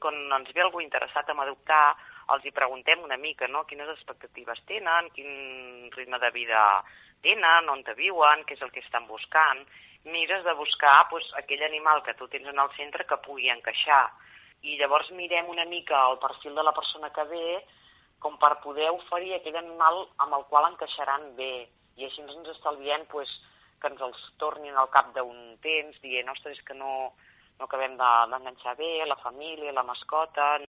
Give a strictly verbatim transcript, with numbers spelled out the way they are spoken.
Quan ens ve algú interessat en adoptar, els hi preguntem una mica, no?, quines expectatives tenen, quin ritme de vida tenen, on te viuen, què és el que estan buscant. Mires de buscar pues, aquell animal que tu tens en el centre que pugui encaixar. I llavors mirem una mica el perfil de la persona que ve com per poder oferir aquell animal amb el qual encaixaran bé. I així ens estalviem pues, que ens els tornin al cap d'un temps dient, ostres, que no, no acabem d'enganxar bé, la família, la mascota.